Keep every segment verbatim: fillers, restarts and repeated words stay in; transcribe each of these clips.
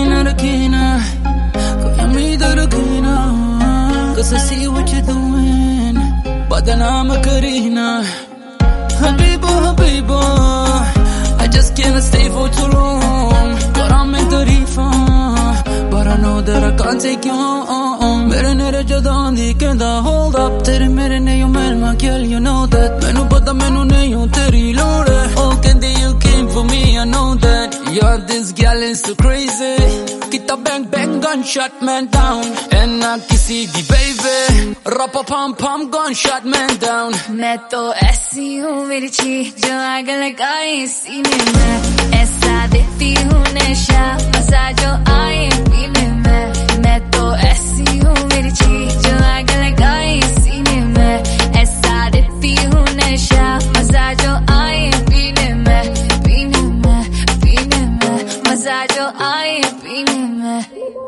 ना रखीना, कोई उम्मीद रखीना, cause I see what you're doing, बदनाम Kareena. Habibo, Habibo, I just can't stay for too long. But I'm in the refund, but I know that I can't take you on. Mere nere jadan di kenda hold up, tere mere ne yo melma girl, you know that. Mainu pata mainu nahi ho teri lode. Oh kendi you came for me, I know that. Yeah, this girl is so crazy. Kita bang bang gunshot man down, and na kisi di baby. Rapa pam pam gunshot man down. मैं तो ऐसी हूँ मिर्ची जो आग लगाए सीने में, ऐसा देती हूँ नशा मजा जो आए पीने में. मैं तो ऐसी हूँ मिर्ची जो आग लगाए सीने में, ऐसा देती हूँ नशा मजा जो आए पीने में, पीने में, पीने में, मजा जो आए पीने में.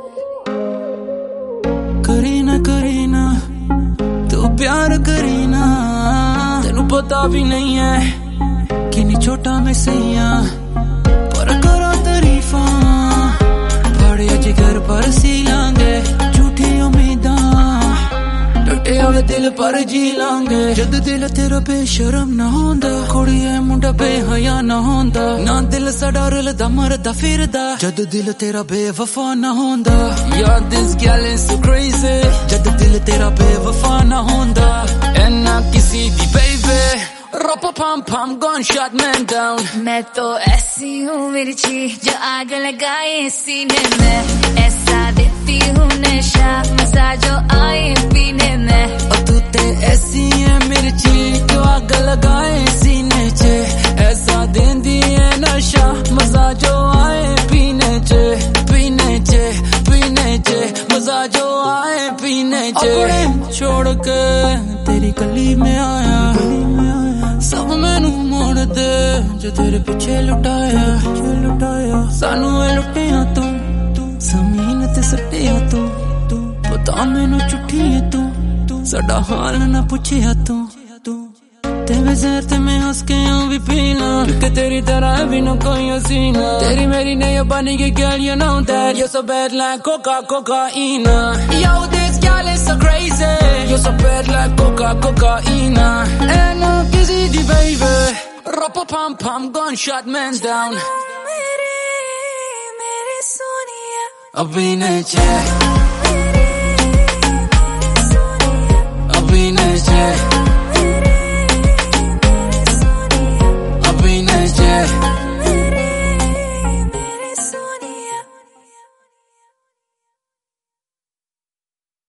करीना करीना तू प्यार करीना, तेनू पता भी नहीं है कि नहीं छोटा मैं सैया, पर करो तारीफा बड़े जिगर पर सी लांगे, झूठी उम्मीदा टुटे हुए दिल पर जी लांगे. जद दिल तेरा बेशरम ना होंदा, कुड़ी है मुंडा बेहया ना होंदा, ना दिल साडा रलदा मरदा फिरदा, जद दिल तेरा बेवफा ना होंदा. Yeah, this girl is so crazy, जद दिल तेरा बेवफा ना होंदा, and ना किसी दी baby. Rapa pam pam gunshot man down. मैं तो ऐसी हूँ मिर्ची जो आग लगाए सीने में, ऐसा देती हूँ नशा मजा जो आए पीने में. और तू ते ऐसी है मिर्ची जो आग लगाए सीने चे, ऐसा देंदी है नशा मजा जो आए पीने चे, पीने चे, पीने चे, मजा जो आए पीने चे. अपने छोड़ के तेरी गली में आया, सब मैनू मोड़ दे जो तेरे पीछे लुटाया, लुटाया सानू लुटिया तू, तू जमीन ते सटिया तू, तू पता मैनू झूठी है तू, तू साडा हाल ना पुछिया तू, तू तेरे ज़हर ते मैं हंस के यूं भी पीना, क्योंकि तेरी तरह भी न कोई हसीना. तेरी मेरी नहीं बनी की girl, you know that. You're so bad like coca cocaina. Yo, this girl is so crazy. You're so bad like coca cocaina. And no kissy di baby. Rapa pam pam gunshot man down. मेरे मेरे सोनिया अभी नहीं check.